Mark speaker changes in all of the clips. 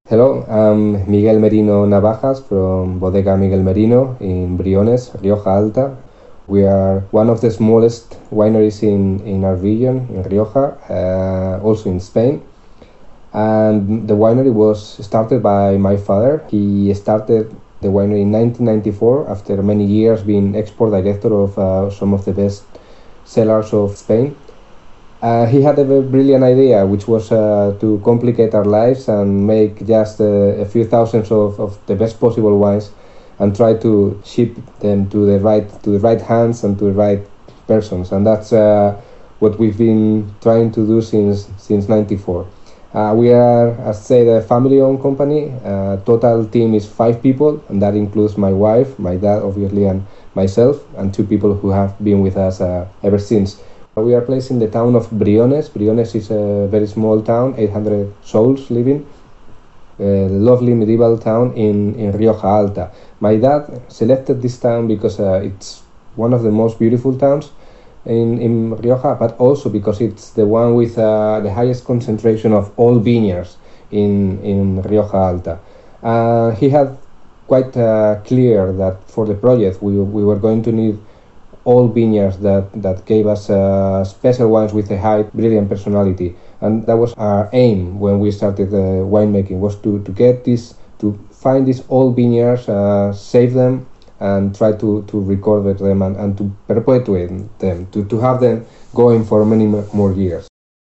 Speaker 1: Hello, I'm Miguel Merino Navajas from Bodega Miguel Merino in Briones, Rioja Alta. We are one of the smallest wineries in our region, in Rioja, also in Spain. And the winery was started by my father. He started the winery in 1994 after many years being export director of some of the best cellars of Spain. He had a very brilliant idea, which was to complicate our lives and make just a few thousands of the best possible wines, and try to ship them to the right hands and to the right persons. And that's what we've been trying to do since '94. We are, as said, a family-owned company. Total team is 5 people, and that includes my wife, my dad, obviously, and myself, and 2 people who have been with us ever since. We are placed in the town of Briones. Briones is a very small town, 800 souls living. A lovely medieval town in Rioja Alta. My dad selected this town because it's one of the most beautiful towns in Rioja, but also because it's the one with the highest concentration of all vineyards in Rioja Alta. He had quite clear that for the project we were going to need all vineyards that gave us special wines with a high, brilliant personality. And that was our aim when we started winemaking, was to find these old vineyards, save them, and try to record them and to perpetuate them, to have them going for many more years.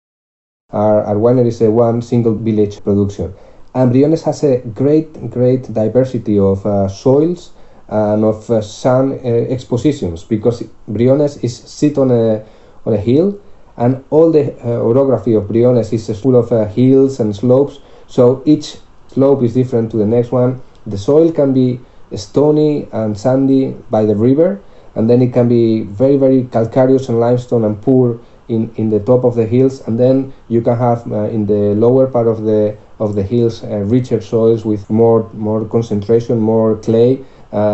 Speaker 1: Our winery is a one single village production. And Briones has a great diversity of soils and of sun expositions, because Briones is sit on a hill, and all the orography of Briones is full of hills and slopes, so each slope is different to the next one. The soil can be stony and sandy by the river, and then it can be very calcareous and limestone and poor in the top of the hills, and then you can have in the lower part of the hills richer soils with more concentration, more clay,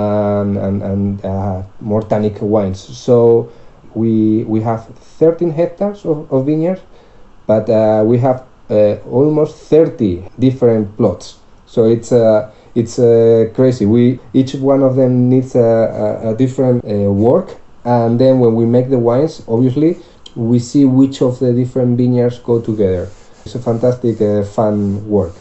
Speaker 1: and more tannic wines. So we have 13 hectares of vineyards, but we have almost 30 different plots. So it's crazy. Each one of them needs a different work, and then when we make the wines, obviously we see which of the different vineyards go together. It's a fantastic fun work.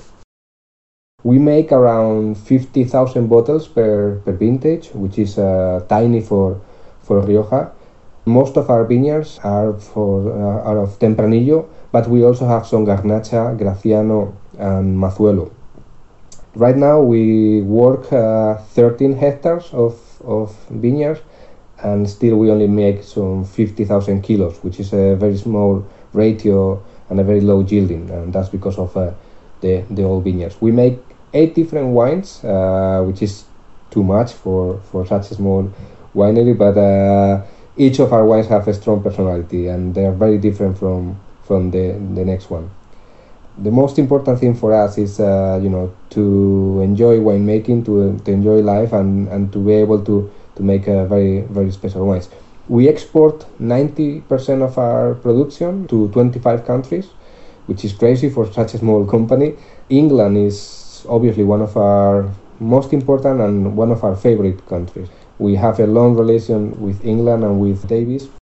Speaker 1: We make around 50,000 bottles per vintage, which is tiny for Rioja. Most of our vineyards are of Tempranillo, but we also have some Garnacha, Graciano, and Mazuelo. Right now we work 13 hectares of vineyards, and still we only make some 50,000 kilos, which is a very small ratio and a very low yielding, and that's because of the old vineyards. We make 8 different wines, which is too much for such a small winery, but each of our wines have a strong personality, and they are very different from the next one. The most important thing for us is to enjoy winemaking, to enjoy life, and to be able to make very special wines. We export 90% of our production to 25 countries, which is crazy for such a small company. England is obviously one of our most important and one of our favorite countries. We have a long relation with England and with Davies.